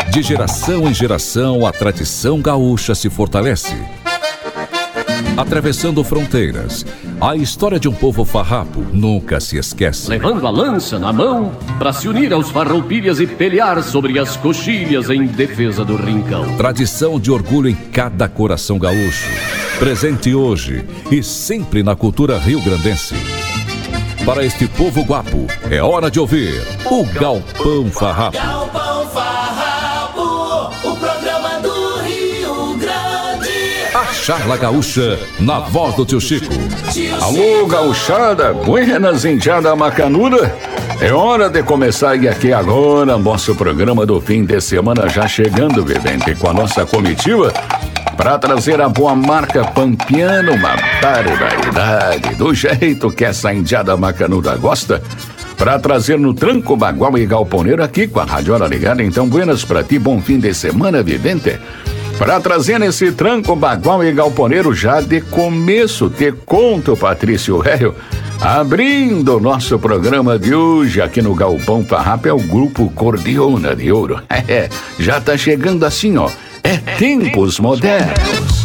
De geração em geração, a tradição gaúcha se fortalece. Atravessando fronteiras, a história de um povo farrapo nunca se esquece. Levando a lança na mão para se unir aos farroupilhas e pelear sobre as coxilhas em defesa do rincão. Tradição de orgulho em cada coração gaúcho, presente hoje e sempre na cultura rio-grandense. Para este povo guapo, é hora de ouvir o Galpão Farrapo. Galpão Farrapo, o programa do Rio Grande. A charla gaúcha, na voz do tio Chico. Alô, gauchada, buenas indiada macanuda. É hora de começar e aqui agora nosso programa do fim de semana já chegando, vivente, com a nossa comitiva para trazer a boa marca pampiana, uma barbaridade, do jeito que essa indiada macanuda gosta, para trazer no tranco, bagual e galponeiro aqui com a radiola ligada. Então, buenas pra ti, bom fim de semana, vivente. Para trazer nesse tranco, bagual e galponeiro já de começo, te conto, Patrício Réio, abrindo o nosso programa de hoje aqui no Galpão Farrapo é o Grupo Cordiona de Ouro. Já tá chegando assim, ó. É tempos modernos.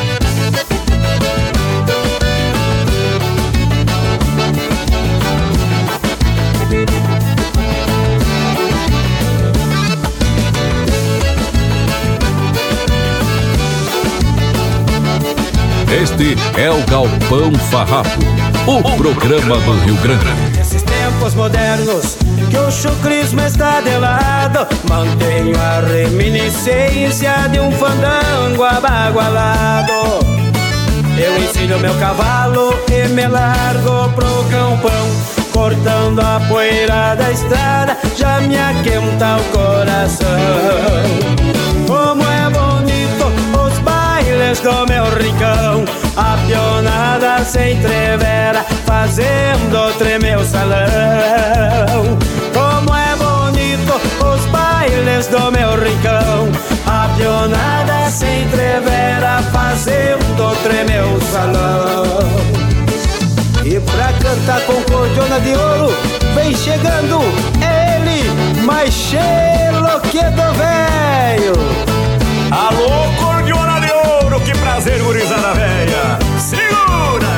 Este é o Galpão Farrapo, o programa do Rio Grande. Nesses tempos modernos que o chucrismo está de lado, mantenho a reminiscência de um fandango abagualado. Eu ensino meu cavalo e me largo pro campão, cortando a poeira da estrada, já me aquenta o coração. Como é bonito os bailes do meu rincão, a pionada se entrevera, fazendo tremer o salão. Como é bonito os bailes do meu rincão, a pionada se entrevera, fazendo tremer o salão. E pra cantar com cordiona de ouro, vem chegando ele, mais cheiro que do velho. Alô, cordiona de ouro, que prazer, gurizada véia. Segura!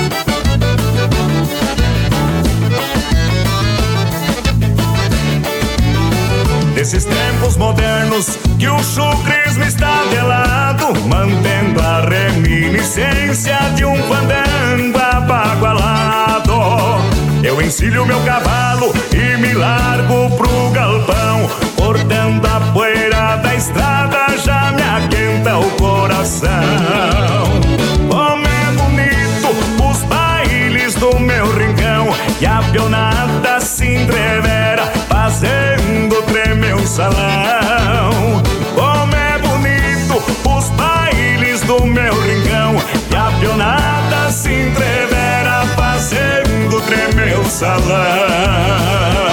Nesses tempos modernos que o chucrismo está de lado, mantendo a reminiscência de um fandango abagualado, eu encilho meu cavalo e me largo pro galpão, cortando a poeira da estrada, já me aquenta o coração. Como é bonito os bailes do meu rincão, e a pionada se entrevera, fazendo tremer o salão. Como é bonito os bailes do meu rincão, e a pionada se entrevera, fazendo tremer o salão.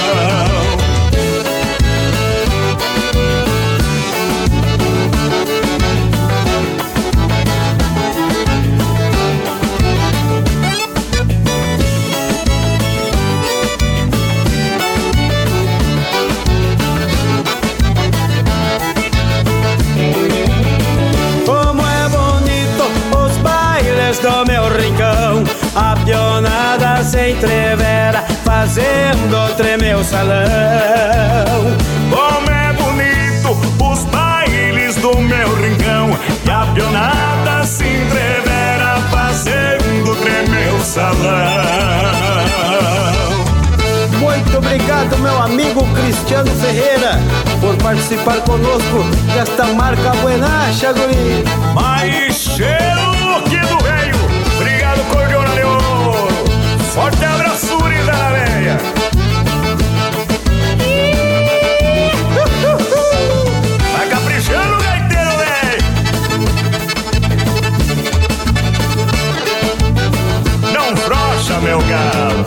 Do meu rincão, a pionada se entrevera, fazendo tremer o salão. Como é bonito os bailes do meu rincão, e a pionada se entrevera, fazendo tremer o salão. Muito obrigado, meu amigo Cristiano Ferreira, por participar conosco desta marca buenacha, guri. Mais cheiro que do velho. Obrigado, cordiona de ouro. Forte abraço, gurizada véia. Vai caprichando, gaiteiro, velho. Não frocha, meu galo.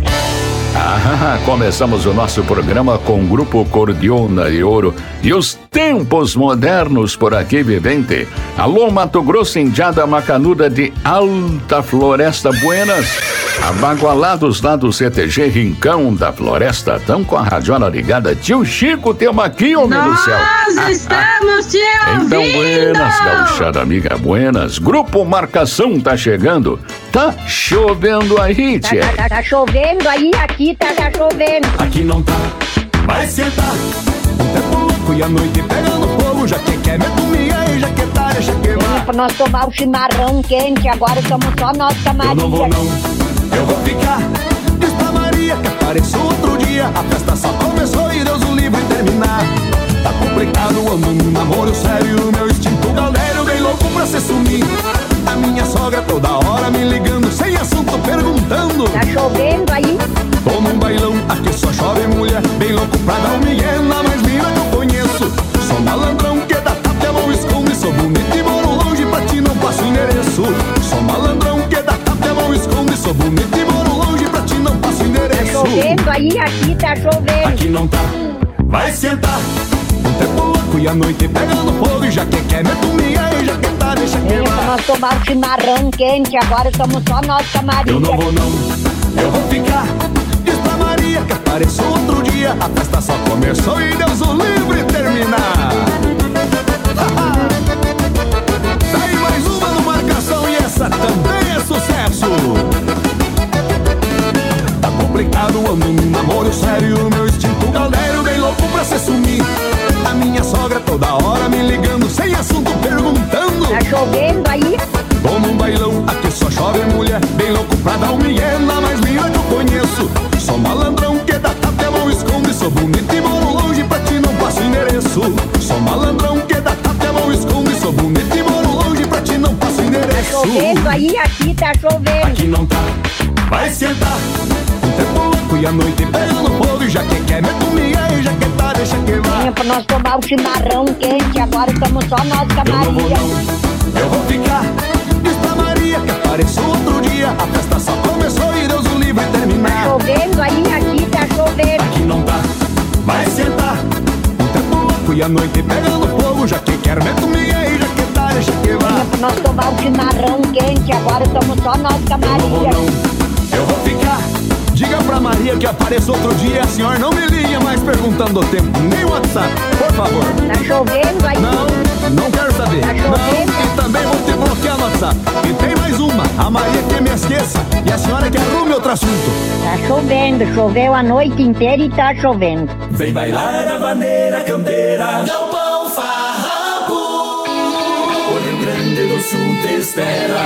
Começamos o nosso programa com o Grupo Cordiona de Ouro e os tempos modernos por aqui, vivente. Alô, Mato Grosso, indiada macanuda de Alta Floresta Buenas. Abagualados lá do CTG Rincão da Floresta, tão com a radiola ligada. Tio Chico, temos aqui, homem do céu. Nós estamos te ouvindo. Então, buenas, gauchada amiga, buenas. Grupo Marcação tá chegando. Tá chovendo aí, tchê. Tá chovendo aí, aqui tá chovendo. Aqui não tá, vai sentar. Um tempo louco e a noite pegando fogo. Já que quer, meto minha e já que tá, deixa queimar. Pra nós tomar o chimarrão quente, agora somos só nós, Maria. Eu não vou não, eu vou ficar. Diz pra Maria que apareceu outro dia. A festa só começou e Deus o livre terminar. Tá complicado, ando num namoro sério. Meu instinto galdeiro bem louco pra se sumir. A minha sogra toda hora me ligando, sem assunto perguntando. Tá chovendo aí? Tô num bailão, aqui só chove mulher. Bem louco pra dar um migué na mais mina que eu conheço. Sou malandrão que dá tapa e a mão esconde. Sou bonito e moro longe, pra ti não passo endereço. Sou malandrão que dá tapa e a mão esconde. Sou bonito e moro longe, pra ti não passo endereço. Tá chovendo aí, aqui tá chovendo. Aqui não tá, vai sentar. Um tempo louco e a noite pegando fogo. E já que quer, meto minha e já que tá, deixa Pra queimar. nós tomar o chimarrão quente, agora somos só nós, Maria. Eu não vou não, eu vou ficar. Diz pra Maria que apareceu outro dia. A festa só começou e Deus o livre terminar. Daí mais uma no Marcação e essa também é sucesso. Tá complicado, ando num namoro sério. Meu instinto galdeiro bem louco pra se sumir. A minha sogra toda hora me ligando, sem assunto perguntando. Tá chovendo aí? Tô num bailão, aqui só chove mulher. Bem louco pra dar um migué na mais mina que eu conheço. Sou malandrão que dá tapa e a mão esconde. Sou bonito e moro longe, pra ti não passo endereço. Sou malandrão que dá tapa e a mão esconde. Sou bonito e moro longe, pra ti não passo endereço. Tá chovendo aí, aqui tá chovendo. Aqui não tá, vai sentar. Um tempo louco e a noite pegando fogo. E já que quer, meto minha e já que tá, deixa queimar. Pra nós tomar o chimarrão quente, agora somos só nós, Eu não vou Maria. não, eu vou ficar. Diz pra Maria que apareceu outro dia. A festa só começou e Deus o livre Tá terminar. chovendo aí, aqui tá chovendo. Aqui não tá, vai sentar. Um tempo louco e a noite pegando fogo. Já que quer, meto minha e já que tá, deixa queimar. Pra nós tomar o chimarrão quente, agora somos só nós, Eu não vou Maria. não, eu vou ficar. Diga pra Maria que apareça outro dia. A senhora não me liga mais perguntando o tempo, nem o WhatsApp, por favor. Tá chovendo aí? Não quero saber. Tá chovendo? Não, e também vou te bloquear no WhatsApp. E tem mais uma, a Maria que me esqueça. E a senhora que arrume outro assunto. Tá chovendo, choveu a noite inteira e tá chovendo. Vem bailar a vaneira campeira. Galpão Farrapo. O Rio Grande do Sul te espera.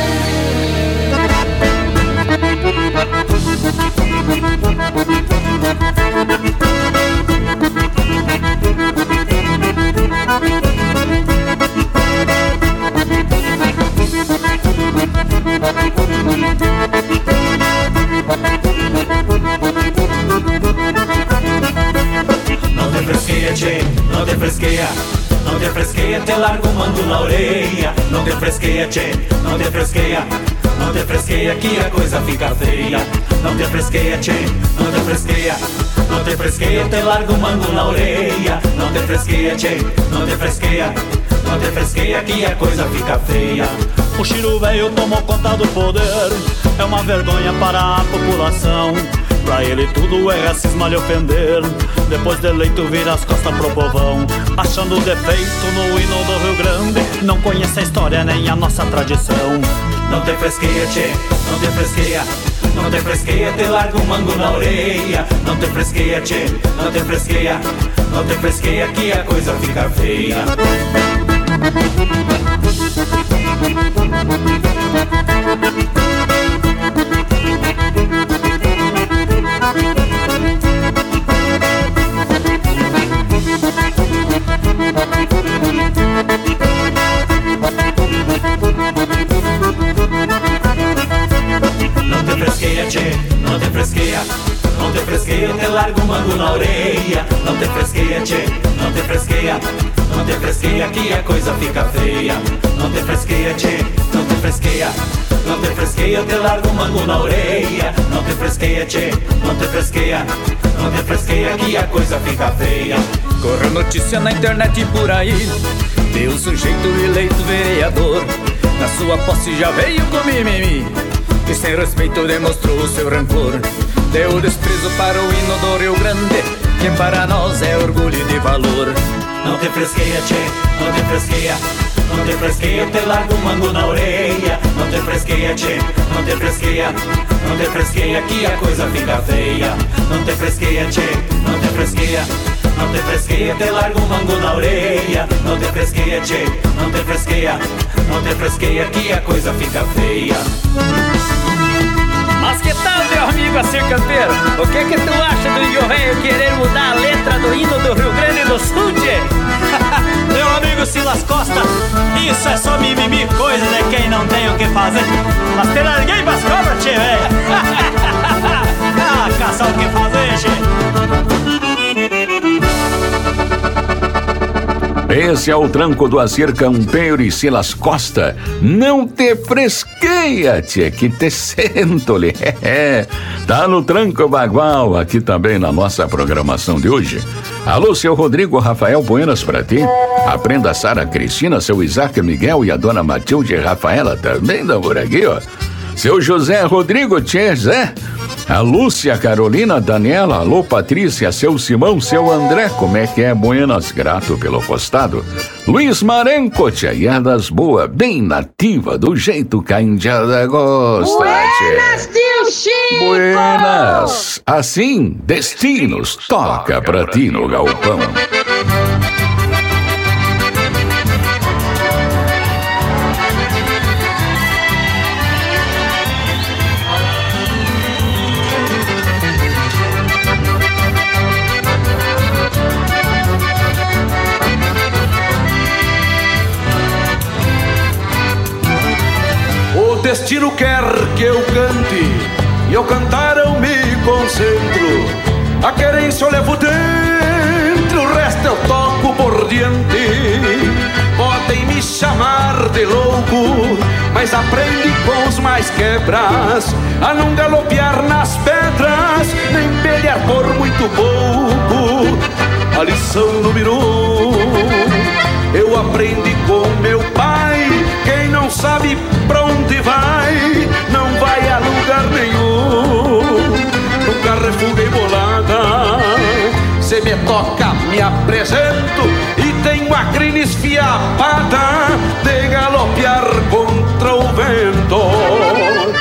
Não te fresqueia, tchê, não te fresqueia. Não te fresqueia, te largo um mando na orelha. Não te fresqueia, tchê, não te fresqueia. Não te fresqueia que a coisa fica feia. Não te fresqueia, tchê, não te fresqueia. Não te fresqueia, te largo um mando na orelha. Não te fresqueia, tchê, não te fresqueia. Não te fresqueia que a coisa fica feia. O Chiro velho tomou conta do poder. É uma vergonha para a população. Pra ele tudo é racismo, lhe ofender. Depois de eleito vira as costas pro povão, achando defeito no hino do Rio Grande. Não conhece a história nem a nossa tradição. Não te fresqueia, tchê, não te fresqueia. Não te fresqueia, te larga um mango na orelha. Não te fresqueia, tchê, não te fresqueia. Não te fresqueia que a coisa fica feia. Não te fresqueia, tchê, não te fresqueia. Não te fresqueia, te larga um mango na orelha. Não te fresqueia, tchê, não te fresqueia. Não te fresqueia que a coisa fica feia. Não te fresqueia, tchê, não te fresqueia, não te fresqueia, te largo um mango na orelha. Não te fresqueia, tchê, não te fresqueia, não te fresqueia que a coisa fica feia. Correu notícia na internet e por aí de um sujeito eleito vereador. Na sua posse já veio com mimimi e sem respeito demonstrou o seu rancor. Deu desprezo para o hino do Rio Grande, que para nós é orgulho de valor. Não te fresqueia, tchê, não te fresqueia, não te fresqueia, te largo um mango na orelha. Não te fresqueia, tchê, não te fresqueia, não te fresqueia que a coisa fica feia. Não te fresqueia, tchê, não te fresqueia, não te fresqueia, te largo um mango na orelha. Não te fresqueia, tchê, não te fresqueia, não te fresqueia que a coisa fica feia. Mas que tal, meu amigo Acir Campeiro? O que tu acha do índio velho querer mudar a letra do hino do Rio Grande do Sul, tchê? Meu amigo Silas Costa, isso é só mimimi, coisa de quem não tem o que fazer. Mas te larguei pras cobras, tchê, velho. Ah, caçar o que fazer, tchê. Esse é o tranco do Acir Campeiro e Silas Costa. Não te fresqueia, tchê, que te sento-lhe. Tá no tranco bagual, aqui também na nossa programação de hoje. Alô, seu Rodrigo Rafael Buenas pra ti. Aprenda a Sara Cristina, seu Isaac Miguel e a dona Matilde Rafaela também dão por aqui, ó. Seu José Rodrigo, tchê, Zé. A Lúcia, Carolina, Daniela, alô Patrícia, seu Simão, seu André, como é que é? Buenas, grato pelo postado. Luiz Marenco, tia, e é das boas, bem nativa, do jeito que a indiada gosta. Buenas, tio Chico! Buenas! Assim, Destinos toca pra ti no galpão. O destino quer que eu cante e ao cantar eu me concentro. A querência eu levo dentro, o resto eu toco por diante. Podem me chamar de louco, mas aprende com os mais quebras a não galopear nas pedras, nem pelear por muito pouco. A lição número 1 eu aprendi com meu pai: quem não sabe pra onde vai, não vai a lugar nenhum. Nunca refuguei bolada, se me toca me apresento e tenho a crina esfiapada de galopear contra o vento.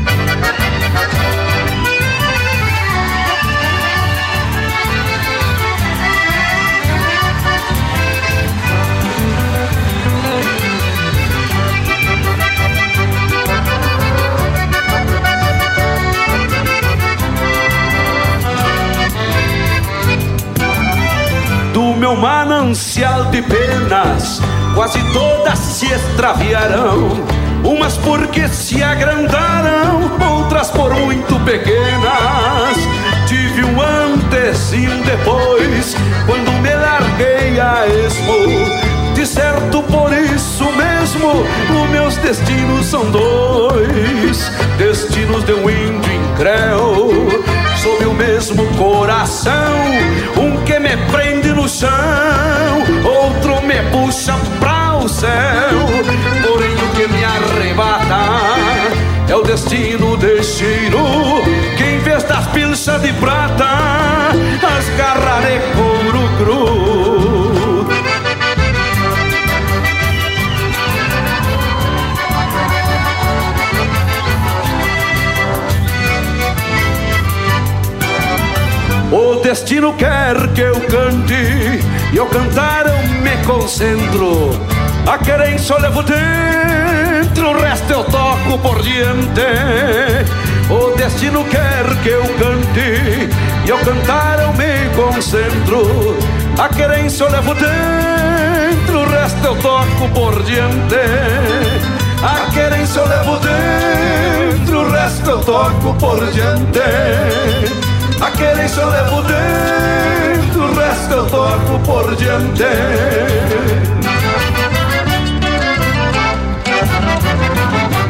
Do meu manancial de penas, quase todas se extraviaram. Umas porque se agrandaram, outras por muito pequenas. Tive um antes e um depois, quando me larguei a esmo. De certo por isso mesmo, os meus destinos são dois. Destinos de um índio incréu, sob o mesmo coração. Um que me prende no chão, outro me puxa pra o céu. Porém o que me arrebata é o destino de Chiro, que em vez das pilchas de prata, as garras de couro cru. O destino quer que eu cante e ao cantar eu me concentro. A querência eu levo dentro, o resto eu toco por diante. O destino quer que eu cante e ao cantar eu me concentro. A querência eu levo dentro, o resto eu toco por diante. A querência eu levo dentro, o resto eu toco por diante. A querência eu levo dentro, o resto eu toco por diante.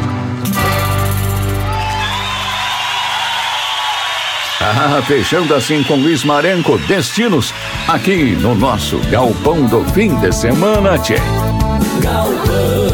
Ah, fechando assim com Luiz Marenco, Destinos, aqui no nosso Galpão do Fim de Semana, tchê. Galpão